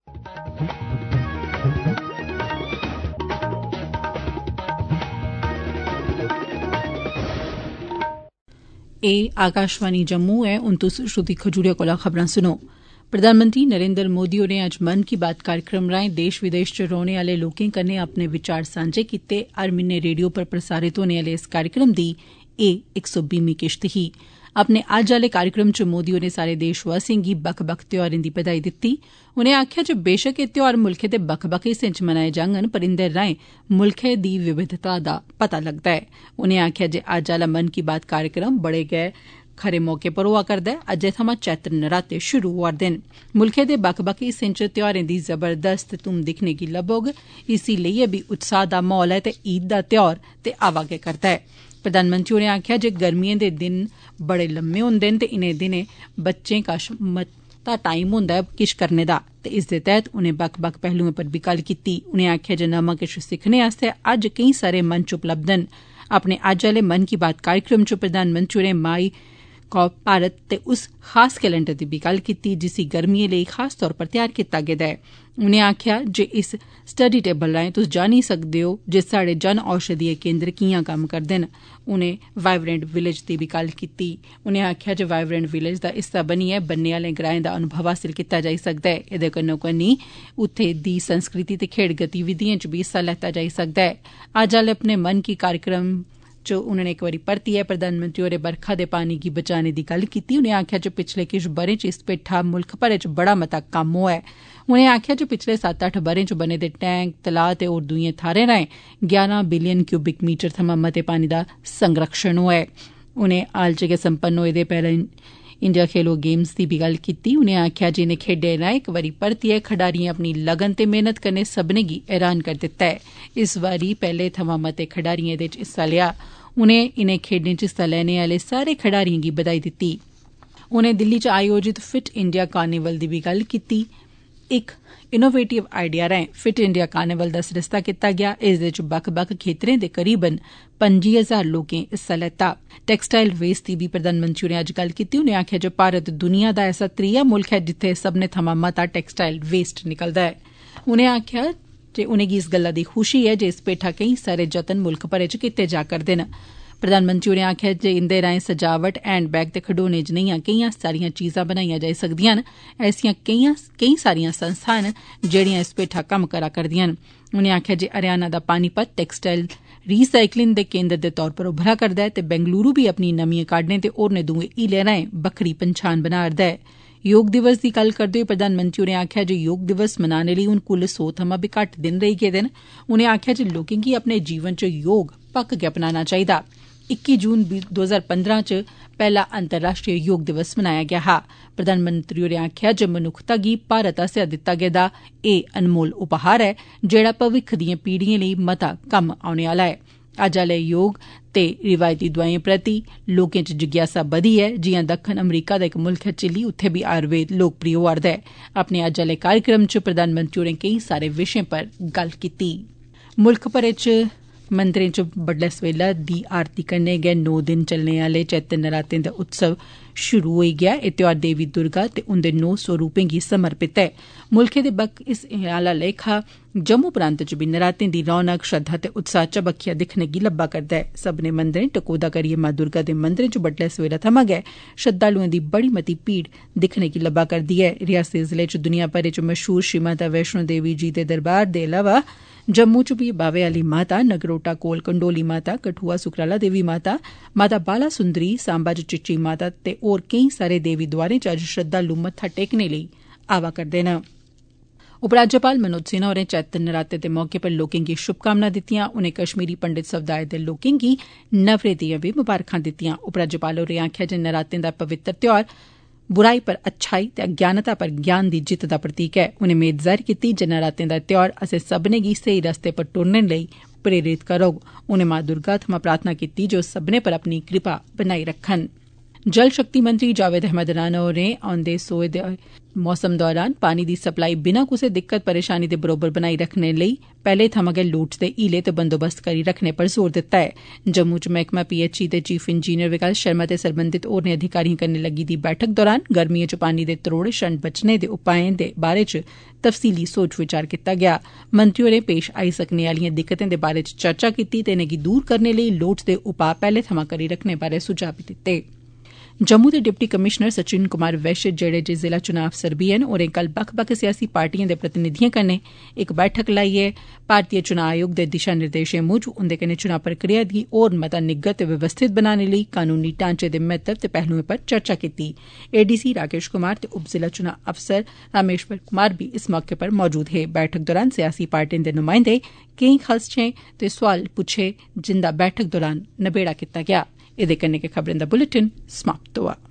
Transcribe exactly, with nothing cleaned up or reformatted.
एह् आकाशवाणी जम्मू ऐ। हुन तुस श्रुति खजूरिया कोला खबरां सुनो। प्रधानमंत्री नरेन्द्र मोदी होरें अज्ज मन की बात कार्यक्रम राएं देश विदेश च रौहने आले लोकें कन्नै अपने विचार सांझे कीते। हर म्हीने रेडियो पर प्रसारित होने आले इस कार्यक्रम दी एह् इक सौ बीहवीं किश्त ही। अपने अज्ज आले कार्यक्रम च मोदी होरें सारे देशवासिएं गी बक्ख बक्ख त्यौहारें दी बधाई दित्ती। उनें आखेआ जे बेशक एह् त्यौहार मुल्खै दे बक्ख बक्ख हिस्सें च मनाए जाङन, पर इंदे राएं मुल्खै दी विविधता दा पता लगदा ऐ। उनें आखेआ जे अज्ज आला मन की बात कार्यक्रम बड़े गै खरे मौके पर होआ करदा ऐ। अज्जै थमां चैत्र नराते शुरू होआ'रदे न। मुल्खै दे बक्ख बक्ख हिस्सें च त्यौहारें दी जबरदस्त धूम दिक्खने गी लब्बोग। इसी लेइयै बी उत्साह दा माहौल ऐ ते ईद दा त्यौहार ते आवा गै करदा ऐ। प्रधानमंत्री होरें आखेआ जे गर्मिएं दे दिन बड़े लम्मे होंदे न ते इनें दिनें बच्चें कश मता टाईम होंदा ऐ किश करने दा, ते इस दे तैह्त उनें बक्ख बक्ख पहलुएं पर बी गल्ल कीती। उनें आखेआ जे नमां किश सिक्खने आस्तै अज्ज केईं सारे मंच उपलब्ध न। अपने अज्ज आले मन की बात कार्यक्रम च प्रधानमंत्री होरें माई गॉव भारत ते उस खास कैलेंडर दी बी गल्ल कीती जिसी गर्मिएं लेई खास तौर पर त्यार कीता गेदा ऐ। उनें आखेआ जे इस स्टडी टेबल राएं तुस जानी सकदे ओ जे साढ़े जन औषधीय केन्द्र कियां कम्म करदे न। उनें वाइब्रेंट विलेज दी बी गल्ल कीती। उनें आखेआ जे वाइब्रेंट विलेज दा हिस्सा बनियै बन्ने आले ग्राएं दा अनुभव हासिल कीता जाई सकदा ऐ। एह्दे कन्नो कन्नी उत्थे दी संस्कृति ते खेड्ड गतिविधिएं च बी हिस्सा लैता जाई सकदा ऐ। अज्ज आले अपने मन की कार्यक्रम च उनें इक बारी परतियै प्रधानमंत्री होरें बरखा दे पानी गी बचाने दी गल्ल कीती। उनें आखेआ जे पिछले किश ब'रें च इस भेठा मुल्ख भरै च बड़ा मता कम्म होआ ऐ। उनें आखेआ जे पिछले सत्त अट्ठ ब'रें च बने दे टैंक, तलाऽ ते होर दूइएं थाह्रें राएं ग्यारह बिलियन क्यूबिक मीटर थमां मते पानी दा संरक्षण होआ ऐ। उनें हाल च गै संपन्न होए दे पैरा इंडिया खेलो गेम्स दी बी गल्ल कीती। उनें आखेआ जे इनें खेड्डें राएं इक बारी परतियै खडारिएं अपनी लगन ते मेहनत कन्नै सब्भनें गी हैरान करी दित्ता ऐ। इस बारी पैह्ले थमां मते खडारिएं एह्दे च हिस्सा लेआ। उनें इनें खेड्डें च हिस्सा लैने आले सारे खडारिएं गी बधाई दित्ती। उनें दिल्ली च आयोजित फिट इंडिया कार्निवल दी बी गल्ल कीती। इक इनोवेटिव आइडिया राएं फिट इंडिया कार्निवल दा सरिस्ता कीता गेआ। इसदे च बक्ख बक्ख खेत्तरें दे करीबन पंजी हजार लोकें हिस्सा लैता। टैक्सटाइल वेस्ट दी बी प्रधानमंत्री होरें अज्ज गल्ल कीती। उनें आखेआ जे भारत दुनिया दा ऐसा त्रीया मुल्ख ऐ जित्थे सब्भनें थमां मता टैक्सटाइल वेस्ट निकलदा ऐ। उनें आखेआ जे उनेंगी इस गल्ला दी खुशी ऐ जे इस भेठा केईं सारे जतन मुल्ख भरै च कीते जा करदे न। प्रधानमंत्री होरें आखेआ जे इंदे राएं सजावट, हैंड बैग ते खडौने जनेहियां केईं सारियां चीजां बनाइयां जाई सकदियां न। ऐसियां केईं सारियां संस्थां न जेहड़ियां इस भेठा कम्म करा करदियां न। उनें आखेआ जे हरियाणा दा पानीपत टैक्सटाइल रीसाइकलिंग दे केन्द्र दे तौर पर उभरा करदा ऐ ते बेंगलुरू बी अपनी नमिएं काड्डें ते होरनें दुए हीलें राएं बक्खरी पंछान बना'रदा ऐ। योग दिवस दी गल्ल करदे होई प्रधानमंत्री होरें आखेआ जे योग दिवस मनाने लेई हुन कुल सौ थमां बी घट्ट दिन रेही गेदे न। उनें आखेआ जे लोकें गी अपने जीवन च योग पक्क गै अपनाना चाहिदा। इक्की जून दो हजार पंद्रह च पैह्ला अंतर्राष्ट्रीय योग दिवस मनाया गेआ हा। प्रधानमंत्री होरें आखेआ जे मनुक्खता गी भारत आसेआ दित्ता गेदा एह् अनमोल उपहार ऐ जेहड़ा भविक्ख दिएं पीढ़िएं लेई मता कम्म औने आला ऐ। अज्ज आले योग ते रिवायती दुआएं प्रति लोकें च जिज्ञासा बधी ऐ। जियां दक्खन अमरीका दा इक मुल्ख ऐ चिली, उत्थे बी आयुर्वेद लोकप्रिय होआ'रदा ऐ। अपने अज्ज आले कार्यक्रम च प्रधानमंत्री होरें केईं सारे विशें पर गल्ल कीती। मुल्ख भरै च मंदरें च बड्डलै सवेला दी आरती कन्नै गै नौ दिन चलने आले चैत्र नरातें दा उत्सव शुरू होई गेआ। एह् त्यौहार देवी दुर्गा ते उन्दे नौ स्वरूपें गी समर्पित ऐ। मुल्खै दे बक्ख हिस्सें आला लेखा जम्मू प्रांत च बी नरातें दी रौनक, श्रद्धा ते उत्साह चबक्खिया दिक्खने गी लब्बा करदा ऐ। सब्भनें मंदरें टकोह्दा करियै मां दुर्गा दे मंदरें च बड्डलै सवेला थमां गै श्रद्धालुएं दी बड़ी मती भीड़ दिक्खने गी लब्बा करदी ऐ। रियासी जिले च दुनिया भरै च मशहूर श्री माता वैष्णो देवी जी दे दरबार दे अलावा जम्मू च बी बाह्वे आली माता, नगरोटा कोल कंडोली माता, कठुआ सुकराला देवी माता, माता बाला सुंदरी, सांबा च चिची माता ते होर केईं सारे देवी द्वारें च अज्ज श्रद्धालु मत्था टेकने लेई आवा करदे न। उपराज्यपाल मनोज सिन्हा होरें चैत्र नराते दे मौके पर लोकें गी शुभकामनां दित्तियां। उनें कश्मीरी पंडित समुदाय दे लोकें गी नवरें दियां बी मुबारखां दित्तियां। उपराज्यपाल होरें आखेआ जे नरातें दा पवित्र त्यौहार बुराई पर अच्छाई ते अज्ञानता पर ज्ञान दी जित्त दा प्रतीक ऐ। उनें मेद जाहिर कीती जे नरातें दा त्यौहार असें सब्भनें गी सेही रस्ते पर टुरने लेई प्रेरित करोग। उनें मां दुर्गा थमां प्रार्थना कीती जे ओह् सब्भनें पर अपनी कृपा बनाई रक्खन। जल शक्ति मंत्री जावेद अहमद राणा होरें औंदे सोए दे मौसम दौरान पानी दी सप्लाई बिना कुसै दिक्कत परेशानी दे बरोबर बनाई रखने लेई पैहले थमां गै लोड़चदे हीले ते बंदोबस्त करी रखने पर जोर दित्ता ऐ। जम्मू च मैहकमा पीएचई दे चीफ इंजीनियर विकास शर्मा ते सरबंधित होरने अधिकारिएं कन्नै लग्गी दी बैठक दौरान गर्मिएं च पानी दे त्रोड़े शा बचने दे उपाएं दे बारै च तफसीली सोच विचार कीता गेआ। मंत्री होरें पेश आई सकने आलिएं दिक्कतें दे बारै च चर्चा कीती ते इनेंगी दूर करने लेई लोड़चदे उपाऽ पैहले थमां करी रखने बारै सुझाव बी दित्ते। जम्मू दे डिप्टी कमीशनर सचिन कुमार वैश्य जेड़े जे जिला चुनां अफसर बी हैन होरें कल बक्ख बक्ख सियासी पार्टिएं दे प्रतिनिधिएं कन्नै इक बैठक लाइयै भारतीय चुनां आयोग दे दिशा निर्देशें मूजब उंदे कन्नै चुनां प्रक्रिया गी होर मता निग्गर ते व्यवस्थित बनाने लेई कानूनी ढांचे दे महत्व ते पहलुएं पर चर्चा कीती। एडीसी राकेश कुमार ते उप जिला चुनां अफसर रामेश्वर कुमार बी इस मौके पर मौजूद हे। बैठक दौरान सियासी पार्टिएं दे नुमाइंदें केई खदशें ते सोआल पुच्छे जिंदा बैठक दौरान नबेड़ा कीता गेआ। एह्दे कन्नै गै खबरें दा बुलेटिन समाप्त होआ।